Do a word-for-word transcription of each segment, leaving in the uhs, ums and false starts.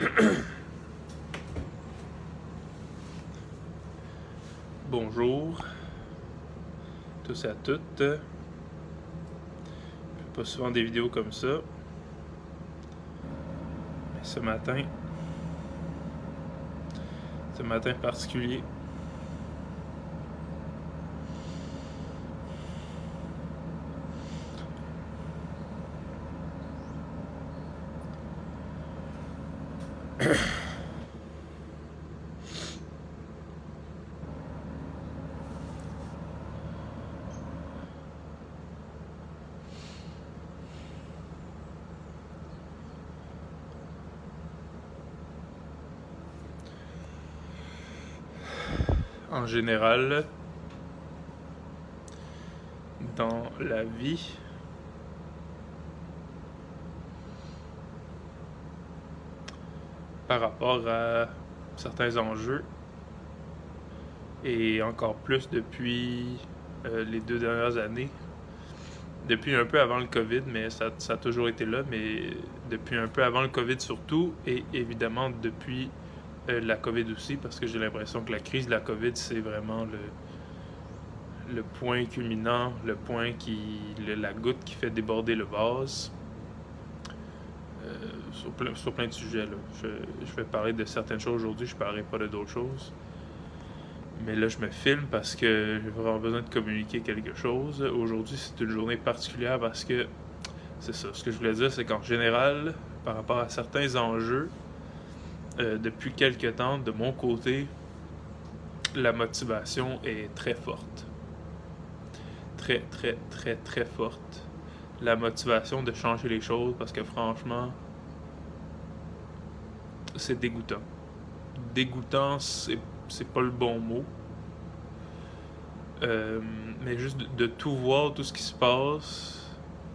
Bonjour tous et à toutes. Je fais pas souvent des vidéos comme ça, mais ce matin, ce matin particulier, en général, dans la vie, par rapport à certains enjeux, et encore plus depuis euh, les deux dernières années, depuis un peu avant le COVID, mais ça, ça a toujours été là, mais depuis un peu avant le COVID surtout, et évidemment depuis euh, la COVID aussi, parce que j'ai l'impression que la crise de la COVID, c'est vraiment le, le point culminant, le point qui, le, la goutte qui fait déborder le vase. Euh, sur, plein, sur plein de sujets, là. Je, je vais parler de certaines choses aujourd'hui, je ne parlerai pas de d'autres choses. Mais là, je me filme parce que j'ai vraiment besoin de communiquer quelque chose. Aujourd'hui, c'est une journée particulière parce que, c'est ça, ce que je voulais dire, c'est qu'en général, par rapport à certains enjeux, euh, depuis quelques temps, de mon côté, la motivation est très forte. Très, très, très, très forte. La motivation de changer les choses parce que franchement, c'est dégoûtant. Dégoûtant, c'est, c'est pas le bon mot. Euh, mais juste de, de tout voir, tout ce qui se passe,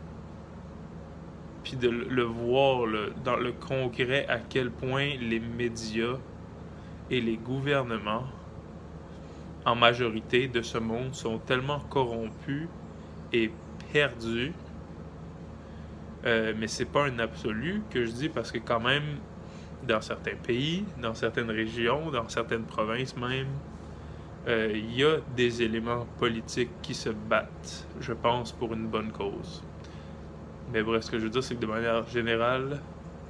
puis de le, le voir là, dans le concret à quel point les médias et les gouvernements, en majorité de ce monde, sont tellement corrompus et perdus. Euh, mais c'est pas un absolu que je dis parce que quand même, dans certains pays, dans certaines régions, dans certaines provinces même, il euh, y a des éléments politiques qui se battent, je pense, pour une bonne cause. Mais bref, ce que je veux dire, c'est que de manière générale,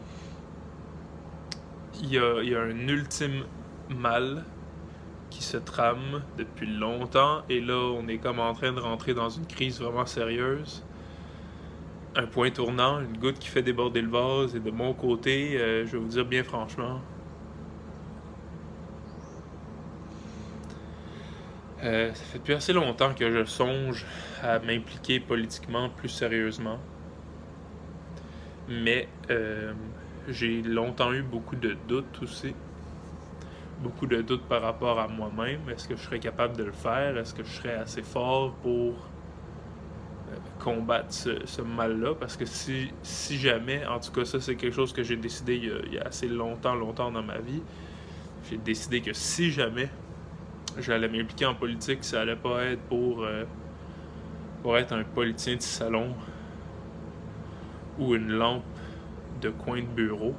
il y a, y a un ultime mal qui se trame depuis longtemps, et là, on est comme en train de rentrer dans une crise vraiment sérieuse. Un point tournant, une goutte qui fait déborder le vase, et de mon côté, euh, je vais vous dire bien franchement, Euh, ça fait depuis assez longtemps que je songe à m'impliquer politiquement plus sérieusement. Mais euh, j'ai longtemps eu beaucoup de doutes aussi. Beaucoup de doutes par rapport à moi-même. Est-ce que je serais capable de le faire? Est-ce que je serais assez fort pour euh, combattre ce, ce mal-là? Parce que si, si jamais, en tout cas ça c'est quelque chose que j'ai décidé il y, a, il y a assez longtemps, longtemps dans ma vie, j'ai décidé que si jamais j'allais m'impliquer en politique, ça allait pas être pour, euh, pour être un politicien de salon ou une lampe de coin de bureau.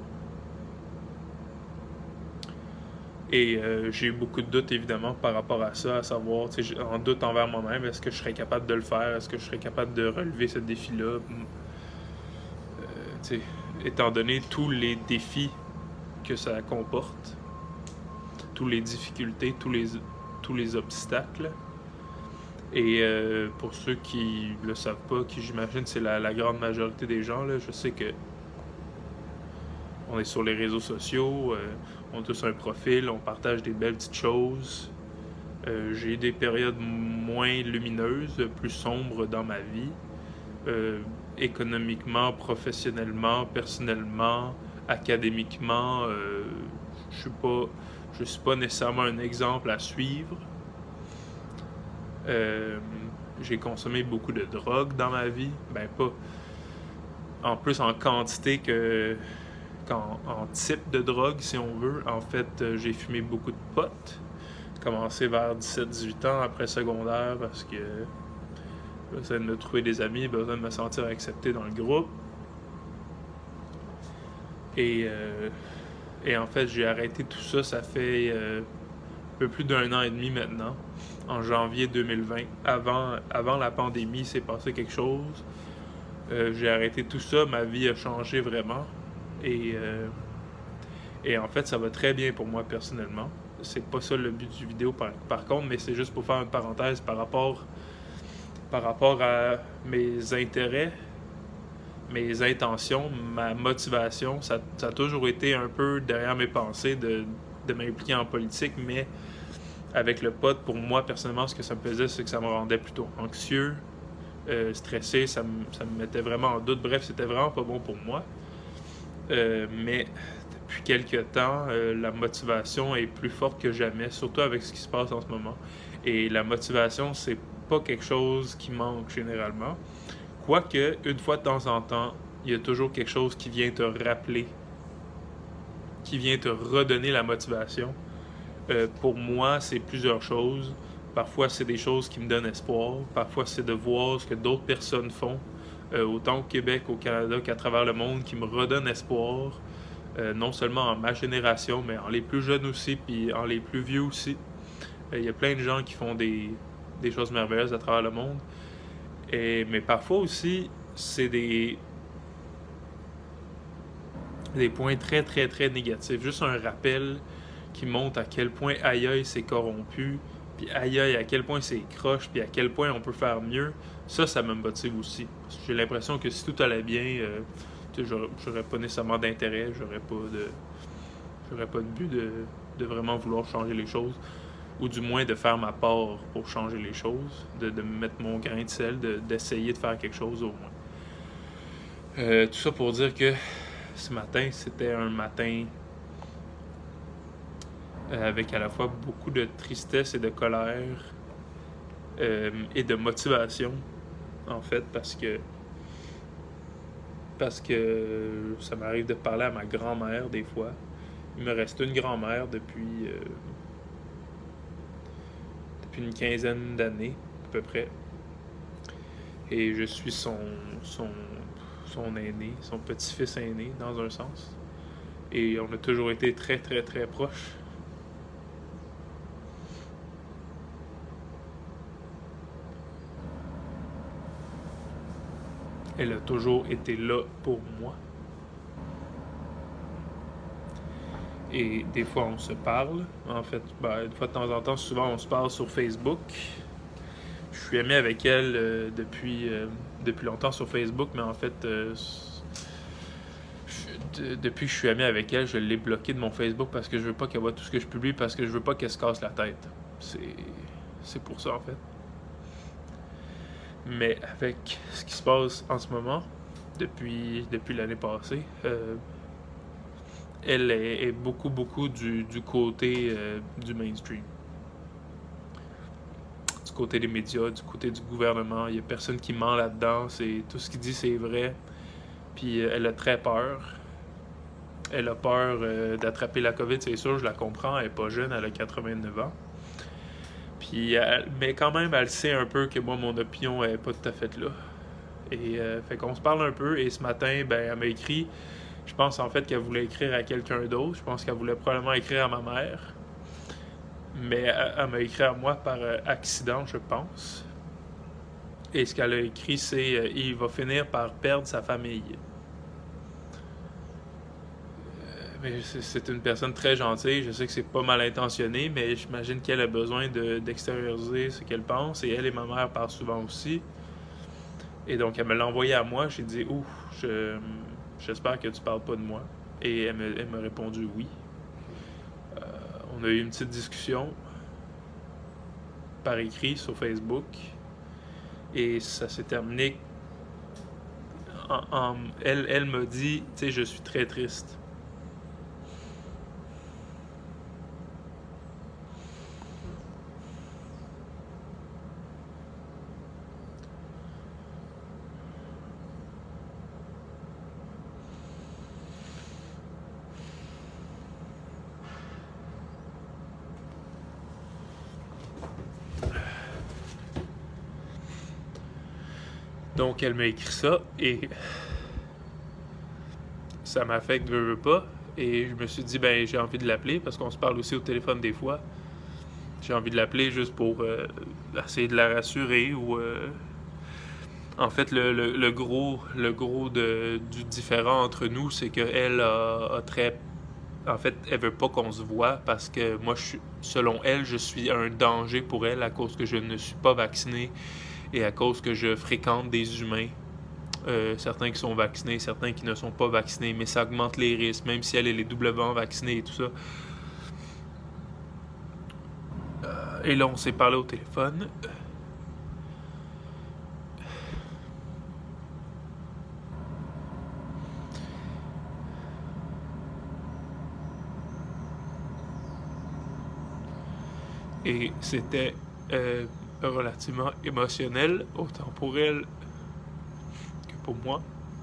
Et euh, j'ai eu beaucoup de doutes, évidemment, par rapport à ça, à savoir, en doute envers moi-même, est-ce que je serais capable de le faire, est-ce que je serais capable de relever ce défi-là, euh, étant donné tous les défis que ça comporte, toutes les difficultés, tous les... tous les obstacles. Et euh, pour ceux qui le savent pas, qui j'imagine c'est la, la grande majorité des gens, là, je sais que on est sur les réseaux sociaux, euh, on a tous un profil, on partage des belles petites choses. Euh, j'ai eu des périodes moins lumineuses, plus sombres dans ma vie, euh, économiquement, professionnellement, personnellement, académiquement. Euh, je suis pas Je suis pas nécessairement un exemple à suivre. Euh, j'ai consommé beaucoup de drogue dans ma vie. Ben pas... En plus en quantité que... qu'en en type de drogue, si on veut. En fait, euh, j'ai fumé beaucoup de pot. Commencé vers dix-sept dix-huit ans après secondaire parce que... besoin de me trouver des amis, besoin de me sentir accepté dans le groupe. Et... Euh, Et en fait, j'ai arrêté tout ça, ça fait euh, un peu plus d'un an et demi maintenant, en janvier deux mille vingt. Avant, avant la pandémie, il s'est passé quelque chose. Euh, j'ai arrêté tout ça, ma vie a changé vraiment. Et, euh, et en fait, ça va très bien pour moi personnellement. C'est pas ça le but du vidéo par, par contre, mais c'est juste pour faire une parenthèse par rapport, par rapport à mes intérêts, mes intentions, ma motivation. Ça, ça a toujours été un peu derrière mes pensées de, de m'impliquer en politique, mais avec le pot, pour moi personnellement, ce que ça me faisait, c'est que ça me rendait plutôt anxieux, euh, stressé, ça me, ça me mettait vraiment en doute. Bref, c'était vraiment pas bon pour moi. Euh, mais depuis quelques temps, euh, la motivation est plus forte que jamais, surtout avec ce qui se passe en ce moment. Et la motivation, c'est pas quelque chose qui manque généralement. Quoique, une fois de temps en temps, il y a toujours quelque chose qui vient te rappeler, qui vient te redonner la motivation. Euh, pour moi, c'est plusieurs choses. Parfois, c'est des choses qui me donnent espoir. Parfois, c'est de voir ce que d'autres personnes font, euh, autant au Québec, au Canada qu'à travers le monde, qui me redonnent espoir. Euh, non seulement en ma génération, mais en les plus jeunes aussi, puis en les plus vieux aussi. Il euh, y a plein de gens qui font des, des choses merveilleuses à travers le monde. Et, mais parfois aussi, c'est des, des points très, très, très négatifs. Juste un rappel qui montre à quel point aïe aïe c'est corrompu, puis aïe aïe à quel point c'est croche, puis à quel point on peut faire mieux. Ça, ça me motive aussi. Parce que j'ai l'impression que si tout allait bien, euh, j'aurais, j'aurais pas nécessairement d'intérêt, j'aurais pas de j'aurais pas de but de, de vraiment vouloir changer les choses, ou du moins de faire ma part pour changer les choses, de, de mettre mon grain de sel, de, d'essayer de faire quelque chose au moins. Euh, tout ça pour dire que ce matin, c'était un matin euh, avec à la fois beaucoup de tristesse et de colère euh, et de motivation, en fait, parce que parce que ça m'arrive de parler à ma grand-mère des fois. Il me reste une grand-mère depuis, euh, depuis une quinzaine d'années, à peu près. Et je suis son, son, son aîné, son petit-fils aîné, dans un sens. Et on a toujours été très, très, très proches. Elle a toujours été là pour moi. Et des fois, on se parle. En fait, ben, une fois de temps en temps, souvent, on se parle sur Facebook. Je suis ami avec elle euh, depuis, euh, depuis longtemps sur Facebook, mais en fait, euh, je, de, depuis que je suis ami avec elle, je l'ai bloqué de mon Facebook parce que je veux pas qu'elle voit tout ce que je publie, parce que je veux pas qu'elle se casse la tête. C'est, c'est pour ça, en fait. Mais avec ce qui se passe en ce moment, depuis, depuis l'année passée, euh, elle est, est beaucoup, beaucoup du, du côté euh, du mainstream. Du côté des médias, du côté du gouvernement. Il n'y a personne qui ment là-dedans. C'est, tout ce qu'il dit, c'est vrai. Puis euh, elle a très peur. Elle a peur euh, d'attraper la COVID, c'est sûr, je la comprends. Elle n'est pas jeune, elle a quatre-vingt-neuf ans. Puis, elle, mais quand même, elle sait un peu que moi, mon opinion n'est pas tout à fait là. Et euh, fait qu'on se parle un peu. Et ce matin, ben, elle m'a écrit. Je pense en fait qu'elle voulait écrire à quelqu'un d'autre. Je pense qu'elle voulait probablement écrire à ma mère. Mais elle, elle m'a écrit à moi par euh, accident, je pense. Et ce qu'elle a écrit, c'est euh, il va finir par perdre sa famille. Mais c'est une personne très gentille. Je sais que c'est pas mal intentionné, mais j'imagine qu'elle a besoin de, d'extérioriser ce qu'elle pense. Et elle et ma mère parlent souvent aussi. Et donc, elle me l'a envoyé à moi. J'ai dit, ouf, je, j'espère que tu parles pas de moi. Et elle, me, elle m'a répondu oui. Euh, on a eu une petite discussion par écrit sur Facebook. Et ça s'est terminé. En, en, elle, elle m'a dit, tu sais, je suis très triste. Donc, elle m'a écrit ça et ça m'affecte, veux, veux pas. Et je me suis dit, ben j'ai envie de l'appeler parce qu'on se parle aussi au téléphone des fois. J'ai envie de l'appeler juste pour euh, essayer de la rassurer ou... Euh... En fait, le, le, le gros, le gros de, du différent entre nous, c'est qu'elle a, a très... En fait, elle veut pas qu'on se voit parce que moi, je suis, selon elle, je suis un danger pour elle à cause que je ne suis pas vacciné et à cause que je fréquente des humains. Euh, certains qui sont vaccinés, certains qui ne sont pas vaccinés, mais ça augmente les risques, même si elle, elle est doublement vaccinée et tout ça. Euh, et là, on s'est parlé au téléphone. Et c'était euh, relativement émotionnel, autant pour elle que pour moi.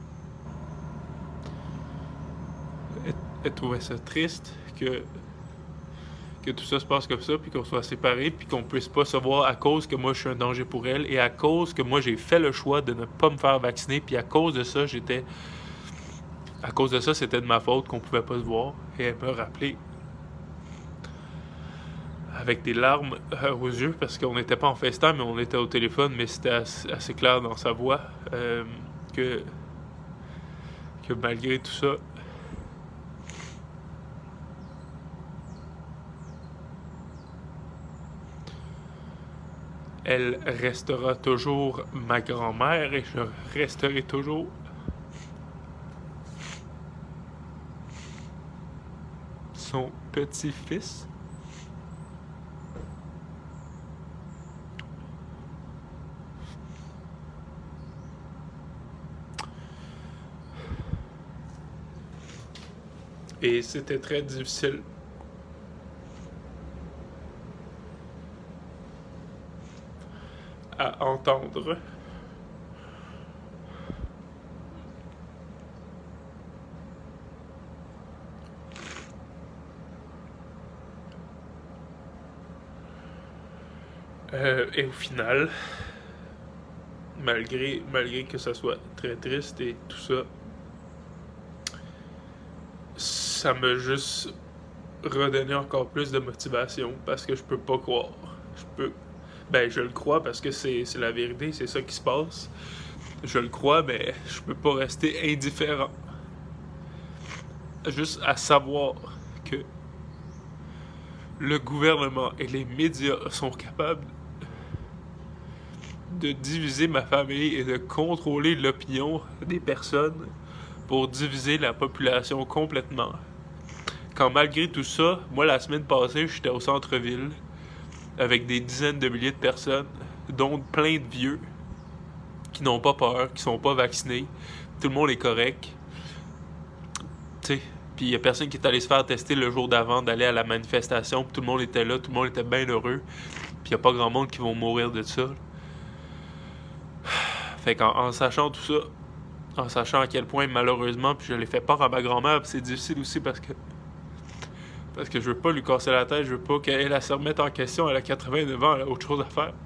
Elle, elle trouvait ça triste que, que tout ça se passe comme ça, puis qu'on soit séparés, puis qu'on puisse pas se voir à cause que moi je suis un danger pour elle, et à cause que moi j'ai fait le choix de ne pas me faire vacciner, puis à cause de ça, j'étais... À cause de ça, c'était de ma faute qu'on pouvait pas se voir. Et elle me rappelait avec des larmes euh, aux yeux, parce qu'on n'était pas en FaceTime, mais on était au téléphone, mais c'était assez, assez clair dans sa voix euh, que, que malgré tout ça, elle restera toujours ma grand-mère et je resterai toujours son petit-fils. Et c'était très difficile. À entendre. Euh, et au final, malgré, malgré que ça soit très triste et tout ça, ça m'a juste redonné encore plus de motivation parce que je peux pas croire. Je peux. Ben, je le crois parce que c'est, c'est la vérité, c'est ça qui se passe. Je le crois, mais je peux pas rester indifférent. Juste à savoir que le gouvernement et les médias sont capables de diviser ma famille et de contrôler l'opinion des personnes pour diviser la population complètement. Quand malgré tout ça, moi la semaine passée, j'étais au centre-ville avec des dizaines de milliers de personnes, dont plein de vieux qui n'ont pas peur, qui sont pas vaccinés. Tout le monde est correct. Tu sais, puis il y a personne qui est allé se faire tester le jour d'avant d'aller à la manifestation, puis tout le monde était là, tout le monde était bien heureux. Puis il y a pas grand monde qui vont mourir de ça. Fait qu'en en sachant tout ça, en sachant à quel point malheureusement, puis je l'ai fait part à ma grand-mère, puis c'est difficile aussi parce que parce que je veux pas lui casser la tête, je veux pas qu'elle elle se remette en question, elle a quatre-vingt-neuf ans, elle a autre chose à faire.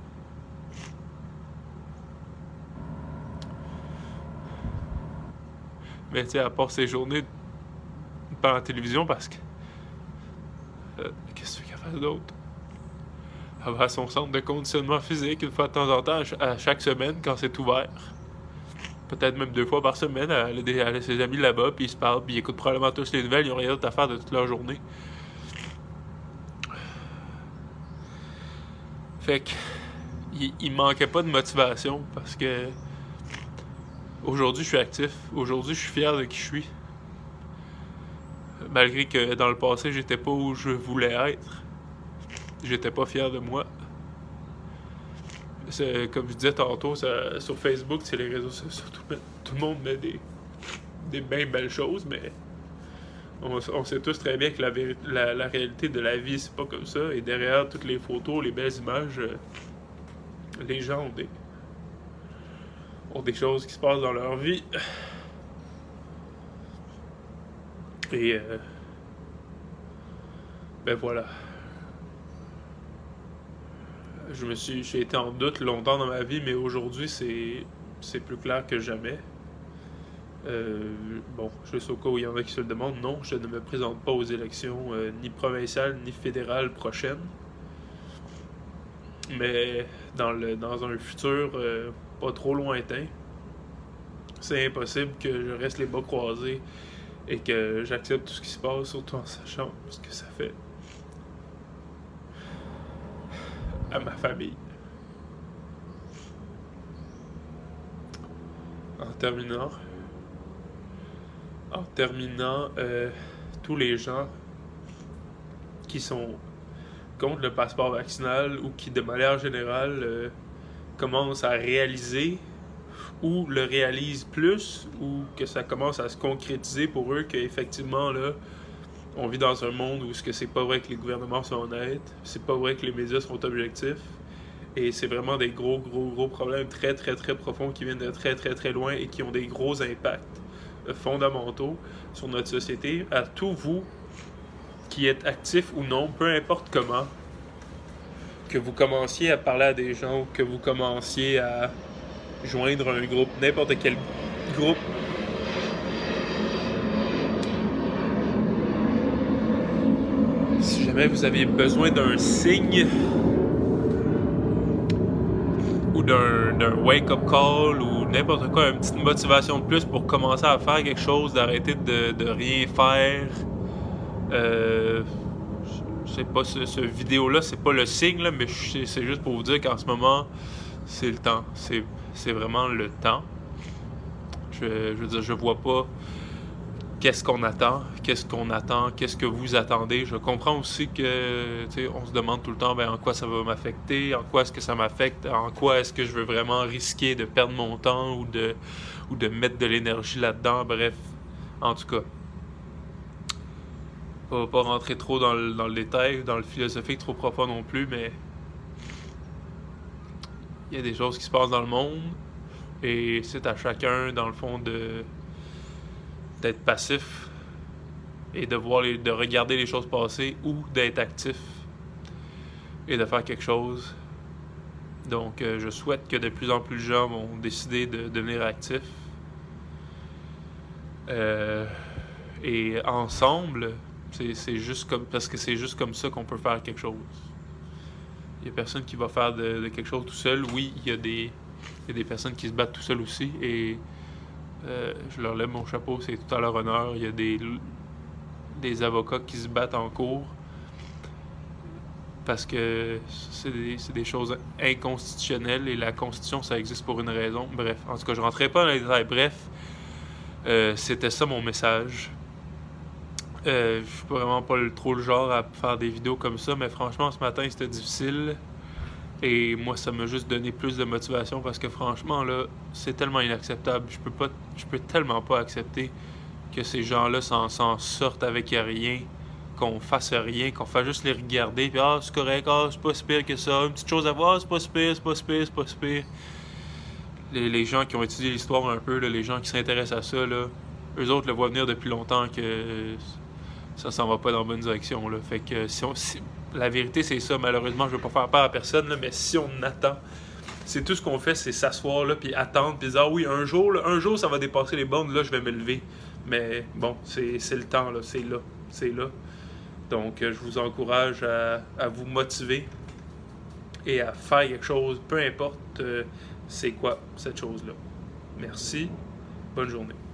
Mais tu sais, à part ces journées par la télévision, parce que euh, qu'est-ce qu'elle fait d'autre? Elle va à son centre de conditionnement physique une fois de temps en temps, à chaque semaine quand c'est ouvert. Peut-être même deux fois par semaine, elle a, des, elle a ses amis là-bas, puis ils se parlent, puis ils écoutent probablement tous les nouvelles, ils n'ont rien d'autre à faire de toute leur journée. Fait que il, il manquait pas de motivation parce que aujourd'hui je suis actif, aujourd'hui je suis fier de qui je suis. Malgré que dans le passé j'étais pas où je voulais être, j'étais pas fier de moi. C'est, comme je disais tantôt, ça, sur Facebook, c'est les réseaux sociaux, tout, tout le monde met des, des bien belles choses, mais on, on sait tous très bien que la, la, la réalité de la vie, c'est pas comme ça. Et derrière toutes les photos, les belles images, euh, les gens ont des, ont des choses qui se passent dans leur vie. Et euh, ben voilà. Je me suis, j'ai été en doute longtemps dans ma vie, mais aujourd'hui c'est, c'est plus clair que jamais. Euh, bon, juste au cas où il y en a qui se le demandent, non, je ne me présente pas aux élections euh, ni provinciales ni fédérales prochaines. Mais dans, le, dans un futur euh, pas trop lointain, c'est impossible que je reste les bras croisés et que j'accepte tout ce qui se passe, surtout en sachant ce que ça fait à ma famille. En terminant, en terminant, euh, tous les gens qui sont contre le passeport vaccinal ou qui, de manière générale, euh, commencent à réaliser ou le réalisent plus ou que ça commence à se concrétiser pour eux qu'effectivement, là, on vit dans un monde où ce que c'est pas vrai que les gouvernements sont honnêtes, c'est pas vrai que les médias sont objectifs, et c'est vraiment des gros, gros, gros problèmes très, très, très profonds qui viennent de très, très, très loin et qui ont des gros impacts fondamentaux sur notre société. À tous vous qui êtes actifs ou non, peu importe comment, que vous commenciez à parler à des gens, que vous commenciez à joindre un groupe, n'importe quel groupe, si jamais vous aviez besoin d'un signe ou d'un, d'un wake-up call ou n'importe quoi, une petite motivation de plus pour commencer à faire quelque chose, d'arrêter de, de rien faire, euh, je sais pas, ce, ce vidéo-là, c'est pas le signe, là, mais je, c'est juste pour vous dire qu'en ce moment, c'est le temps. C'est, c'est vraiment le temps. Je, je veux dire, je vois pas qu'est-ce qu'on attend, qu'est-ce qu'on attend, qu'est-ce que vous attendez. Je comprends aussi que, tu sais, on se demande tout le temps, ben, en quoi ça va m'affecter, en quoi est-ce que ça m'affecte, en quoi est-ce que je veux vraiment risquer de perdre mon temps ou de, ou de mettre de l'énergie là-dedans. Bref, en tout cas, on va pas rentrer trop dans le, dans le détail, dans le philosophique trop profond non plus, mais il y a des choses qui se passent dans le monde et c'est à chacun, dans le fond, de d'être passif et de voir les, de regarder les choses passer ou d'être actif et de faire quelque chose. Donc, euh, je souhaite que de plus en plus de gens vont décider de devenir actifs. Euh, et ensemble, c'est, c'est juste comme parce que c'est juste comme ça qu'on peut faire quelque chose. Il y a personne qui va faire de, de quelque chose tout seul. Oui, il y a des, il y a des personnes qui se battent tout seuls aussi et euh, je leur lève mon chapeau, c'est tout à leur honneur. Il y a des, des avocats qui se battent en cours parce que c'est des, c'est des choses inconstitutionnelles et la Constitution, ça existe pour une raison. Bref, en tout cas, je ne rentrerai pas dans les détails. Bref, euh, c'était ça mon message. Euh, je suis vraiment pas le, trop le genre à faire des vidéos comme ça, mais franchement, ce matin, c'était difficile. Et moi, ça m'a juste donné plus de motivation parce que franchement, là, c'est tellement inacceptable. Je peux pas, je peux tellement pas accepter que ces gens-là s'en, s'en sortent avec rien, qu'on fasse rien, qu'on fasse juste les regarder, puis ah, c'est correct, ah, c'est pas si pire que ça, une petite chose à voir, c'est pas si pire, c'est pas si pire, c'est pas si pire. Les, les gens qui ont étudié l'histoire un peu, là, les gens qui s'intéressent à ça, là, eux autres le voient venir depuis longtemps que ça s'en va pas dans la bonne direction, là. Fait que si on... Si, la vérité, c'est ça. Malheureusement, je veux pas faire peur à personne, là, mais si on attend, c'est tout ce qu'on fait, c'est s'asseoir là, puis attendre, puis dire ah oui, un jour, là, un jour, ça va dépasser les bornes, là, je vais me lever. Mais bon, c'est, c'est le temps, là, c'est là, c'est là. Donc, euh, je vous encourage à, à vous motiver et à faire quelque chose, peu importe euh, c'est quoi cette chose-là. Merci, bonne journée.